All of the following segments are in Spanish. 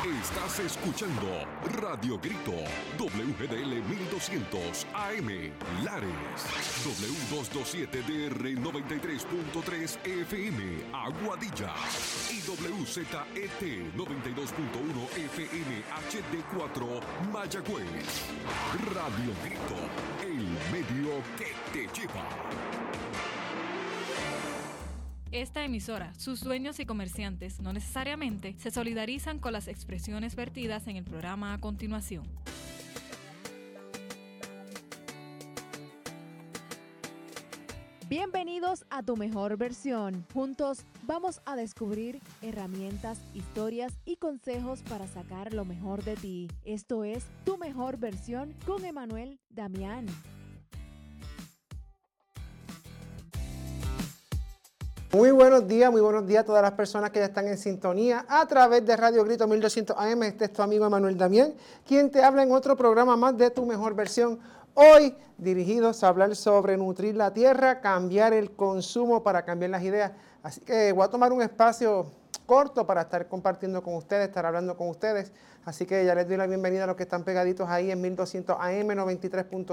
Estás escuchando Radio Grito, WGDL 1200 AM, Lares, W227DR 93.3 FM, Aguadilla, y WZET 92.1 FM HD4, Mayagüez. Radio Grito, el medio que te lleva. Esta emisora, sus dueños y comerciantes no necesariamente se solidarizan con las expresiones vertidas en el programa a continuación. Bienvenidos a Tu Mejor Versión. Juntos vamos a descubrir herramientas, historias y consejos para sacar lo mejor de ti. Esto es Tu Mejor Versión con Emanuel Damián. Muy buenos días a todas las personas que ya están en sintonía a través de Radio Grito 1200 AM. Este es tu amigo Emanuel Damián, quien te habla en otro programa más de Tu Mejor Versión. Hoy dirigidos a hablar sobre nutrir la tierra, cambiar el consumo para cambiar las ideas. Así que voy a tomar un espacio corto para estar compartiendo con ustedes, estar hablando con ustedes. Así que ya les doy la bienvenida a los que están pegaditos ahí en 1200 AM, 93.3,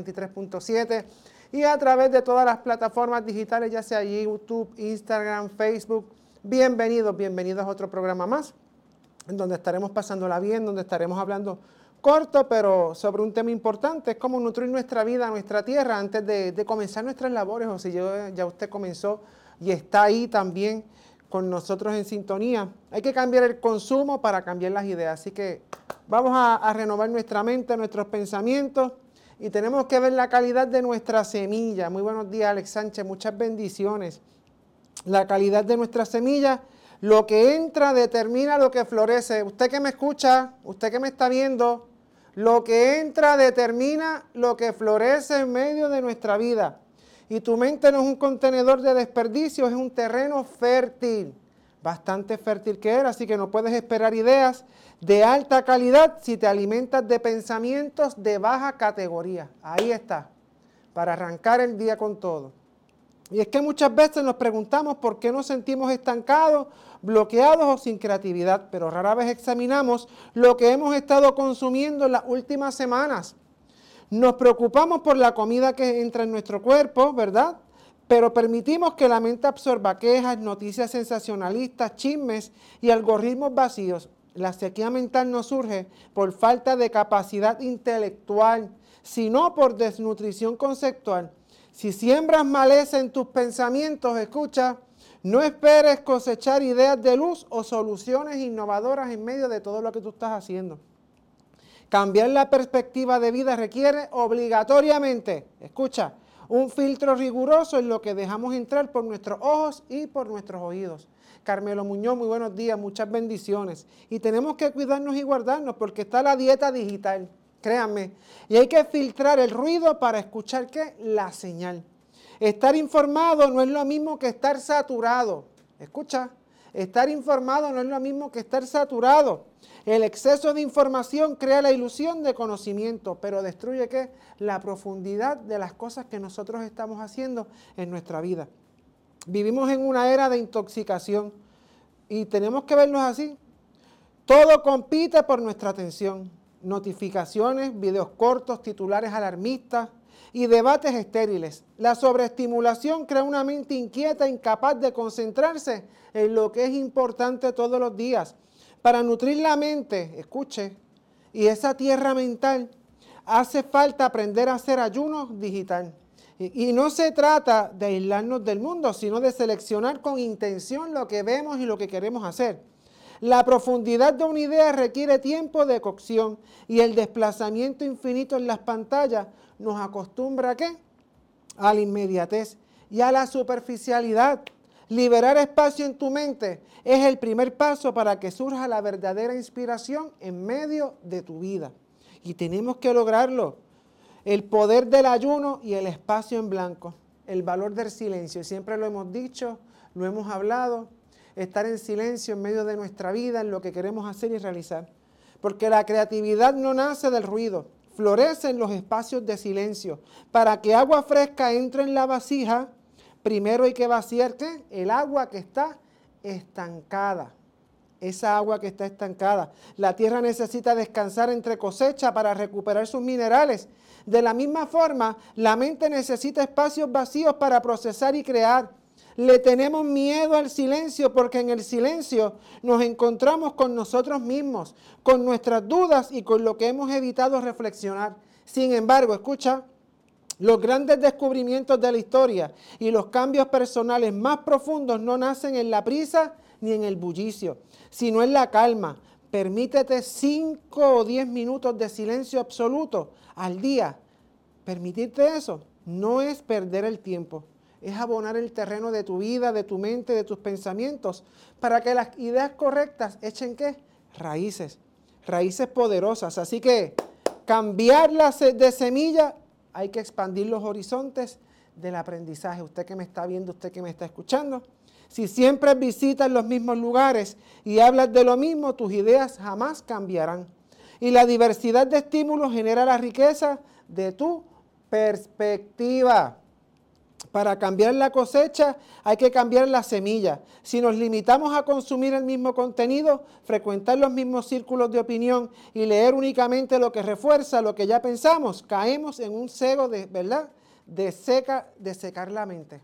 93.7 y a través de todas las plataformas digitales, ya sea YouTube, Instagram, Facebook. Bienvenidos a otro programa más, en donde estaremos pasándola bien, donde estaremos hablando corto, pero sobre un tema importante, es cómo nutrir nuestra vida, nuestra tierra, antes de comenzar nuestras labores, o si ya usted comenzó y está ahí también con nosotros en sintonía. Hay que cambiar el consumo para cambiar las ideas, así que vamos a renovar nuestra mente, nuestros pensamientos, y tenemos que ver la calidad de nuestra semilla. Muy buenos días, Alex Sánchez, muchas bendiciones. La calidad de nuestra semilla, lo que entra determina lo que florece. Usted que me escucha, usted que me está viendo, lo que entra determina lo que florece en medio de nuestra vida. Y tu mente no es un contenedor de desperdicios, es un terreno fértil, bastante fértil que era, así que no puedes esperar ideas de alta calidad si te alimentas de pensamientos de baja categoría. Ahí está, para arrancar el día con todo. Y es que muchas veces nos preguntamos por qué nos sentimos estancados, bloqueados o sin creatividad, pero rara vez examinamos lo que hemos estado consumiendo en las últimas semanas. Nos preocupamos por la comida que entra en nuestro cuerpo, ¿verdad? Pero permitimos que la mente absorba quejas, noticias sensacionalistas, chismes y algoritmos vacíos. La sequía mental no surge por falta de capacidad intelectual, sino por desnutrición conceptual. Si siembras maleza en tus pensamientos, escucha, no esperes cosechar ideas de luz o soluciones innovadoras en medio de todo lo que tú estás haciendo. Cambiar la perspectiva de vida requiere obligatoriamente, escucha, un filtro riguroso en lo que dejamos entrar por nuestros ojos y por nuestros oídos. Carmelo Muñoz, muy buenos días, muchas bendiciones. Y tenemos que cuidarnos y guardarnos porque está la dieta digital, créanme. Y hay que filtrar el ruido para escuchar, ¿qué? La señal. Estar informado no es lo mismo que estar saturado. Escucha, estar informado no es lo mismo que estar saturado. El exceso de información crea la ilusión de conocimiento, pero destruye, ¿qué? La profundidad de las cosas que nosotros estamos haciendo en nuestra vida. Vivimos en una era de intoxicación y tenemos que verlos así. Todo compite por nuestra atención. Notificaciones, videos cortos, titulares alarmistas y debates estériles. La sobreestimulación crea una mente inquieta, incapaz de concentrarse en lo que es importante todos los días. Para nutrir la mente, escuche, y esa tierra mental, hace falta aprender a hacer ayuno digital. Y no se trata de aislarnos del mundo, sino de seleccionar con intención lo que vemos y lo que queremos hacer. La profundidad de una idea requiere tiempo de cocción y el desplazamiento infinito en las pantallas nos acostumbra ¿a qué? A la inmediatez y a la superficialidad. Liberar espacio en tu mente es el primer paso para que surja la verdadera inspiración en medio de tu vida. Y tenemos que lograrlo. El poder del ayuno y el espacio en blanco. El valor del silencio. Siempre lo hemos dicho, lo hemos hablado. Estar en silencio en medio de nuestra vida, en lo que queremos hacer y realizar. Porque la creatividad no nace del ruido. Florece en los espacios de silencio. Para que agua fresca entre en la vasija, primero hay que vaciar ¿qué? El agua que está estancada. esa agua que está estancada. La tierra necesita descansar entre cosecha para recuperar sus minerales. De la misma forma, la mente necesita espacios vacíos para procesar y crear. Le tenemos miedo al silencio porque en el silencio nos encontramos con nosotros mismos, con nuestras dudas y con lo que hemos evitado reflexionar. Sin embargo, escucha, los grandes descubrimientos de la historia y los cambios personales más profundos no nacen en la prisa ni en el bullicio, sino en la calma. Permítete 5 o 10 minutos de silencio absoluto al día. Permitirte eso no es perder el tiempo, es abonar el terreno de tu vida, de tu mente, de tus pensamientos, para que las ideas correctas echen ¿qué? Raíces poderosas. Así que cambiarlas de semilla, hay que expandir los horizontes del aprendizaje. Usted que me está viendo, usted que me está escuchando, si siempre visitas los mismos lugares y hablas de lo mismo, tus ideas jamás cambiarán. Y la diversidad de estímulos genera la riqueza de tu perspectiva. Para cambiar la cosecha hay que cambiar la semilla. Si nos limitamos a consumir el mismo contenido, frecuentar los mismos círculos de opinión y leer únicamente lo que refuerza lo que ya pensamos, caemos en un cego de secar la mente.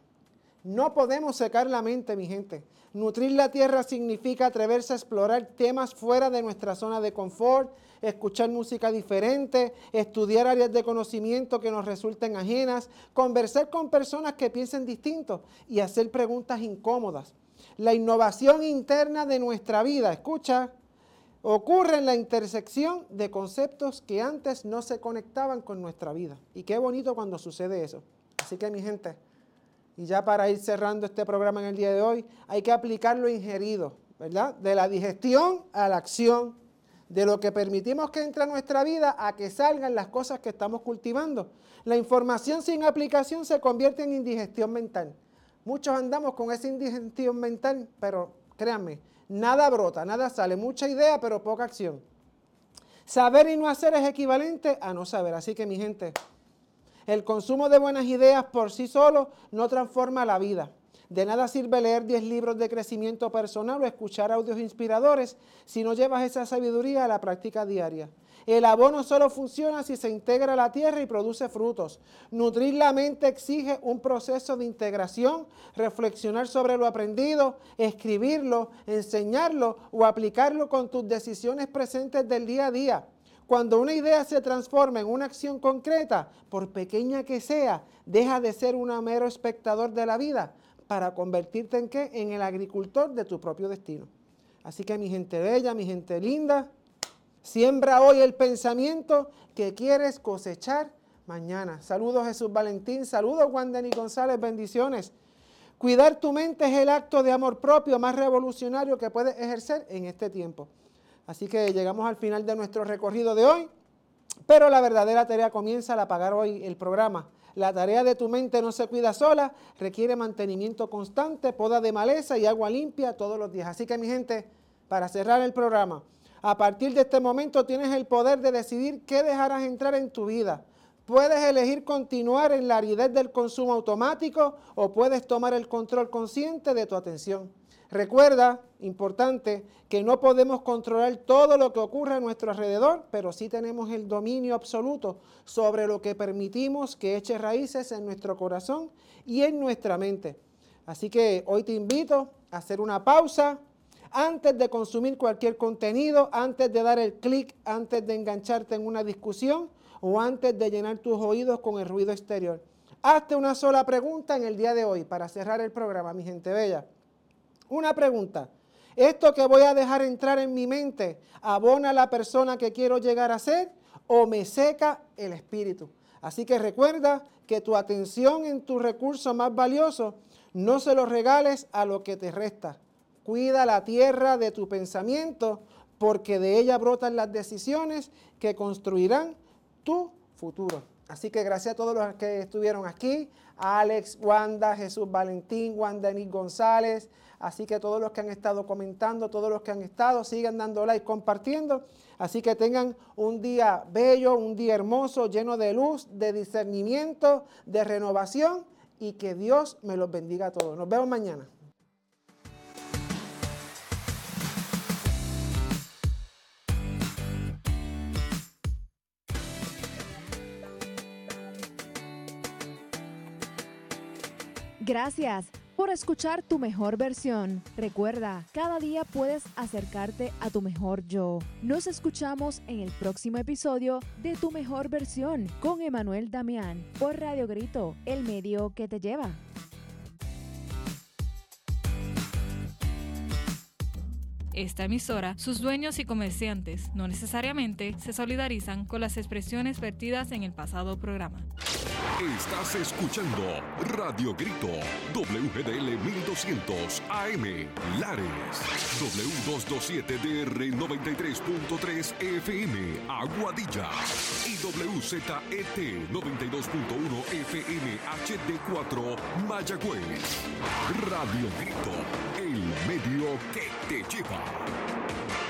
No podemos secar la mente, mi gente. Nutrir la tierra significa atreverse a explorar temas fuera de nuestra zona de confort, escuchar música diferente, estudiar áreas de conocimiento que nos resulten ajenas, conversar con personas que piensen distinto y hacer preguntas incómodas. La innovación interna de nuestra vida, escucha, ocurre en la intersección de conceptos que antes no se conectaban con nuestra vida. Y qué bonito cuando sucede eso. Así que, mi gente, y ya para ir cerrando este programa en el día de hoy, hay que aplicar lo ingerido, ¿verdad? De la digestión a la acción, de lo que permitimos que entre a nuestra vida a que salgan las cosas que estamos cultivando. La información sin aplicación se convierte en indigestión mental. Muchos andamos con esa indigestión mental, pero créanme, nada brota, nada sale, mucha idea, pero poca acción. Saber y no hacer es equivalente a no saber. Así que, mi gente, el consumo de buenas ideas por sí solo no transforma la vida. De nada sirve leer 10 libros de crecimiento personal o escuchar audios inspiradores si no llevas esa sabiduría a la práctica diaria. El abono solo funciona si se integra a la tierra y produce frutos. Nutrir la mente exige un proceso de integración, reflexionar sobre lo aprendido, escribirlo, enseñarlo o aplicarlo con tus decisiones presentes del día a día. Cuando una idea se transforma en una acción concreta, por pequeña que sea, deja de ser un mero espectador de la vida para convertirte en ¿qué? En el agricultor de tu propio destino. Así que, mi gente bella, mi gente linda, siembra hoy el pensamiento que quieres cosechar mañana. Saludos Jesús Valentín, saludos Juan Denis González, bendiciones. Cuidar tu mente es el acto de amor propio más revolucionario que puedes ejercer en este tiempo. Así que llegamos al final de nuestro recorrido de hoy, pero la verdadera tarea comienza al apagar hoy el programa. La tarea de tu mente no se cuida sola, requiere mantenimiento constante, poda de maleza y agua limpia todos los días. Así que, mi gente, para cerrar el programa, a partir de este momento tienes el poder de decidir qué dejarás entrar en tu vida. Puedes elegir continuar en la aridez del consumo automático o puedes tomar el control consciente de tu atención. Recuerda, importante, que no podemos controlar todo lo que ocurre a nuestro alrededor, pero sí tenemos el dominio absoluto sobre lo que permitimos que eche raíces en nuestro corazón y en nuestra mente. Así que hoy te invito a hacer una pausa antes de consumir cualquier contenido, antes de dar el clic, antes de engancharte en una discusión o antes de llenar tus oídos con el ruido exterior. Hazte una sola pregunta en el día de hoy para cerrar el programa, mi gente bella. Una pregunta, ¿esto que voy a dejar entrar en mi mente abona a la persona que quiero llegar a ser o me seca el espíritu? Así que recuerda que tu atención en tu recurso más valioso no se lo regales a lo que te resta. Cuida la tierra de tu pensamiento porque de ella brotan las decisiones que construirán tu futuro. Así que gracias a todos los que estuvieron aquí, a Alex, Wanda, Jesús Valentín, Juan Denis González, así que todos los que han estado comentando, todos los que han estado, sigan dando like, compartiendo, así que tengan un día bello, un día hermoso, lleno de luz, de discernimiento, de renovación y que Dios me los bendiga a todos. Nos vemos mañana. Gracias por escuchar Tu Mejor Versión. Recuerda, cada día puedes acercarte a tu mejor yo. Nos escuchamos en el próximo episodio de Tu Mejor Versión con Emanuel Damián por Radio Grito, el medio que te lleva. Esta emisora, sus dueños y comerciantes no necesariamente se solidarizan con las expresiones vertidas en el pasado programa. Estás escuchando Radio Grito, WGDL 1200 AM, Lares, W227DR 93.3 FM, Aguadilla, y WZET 92.1 FM HD4, Mayagüez. Radio Grito, el medio que te lleva.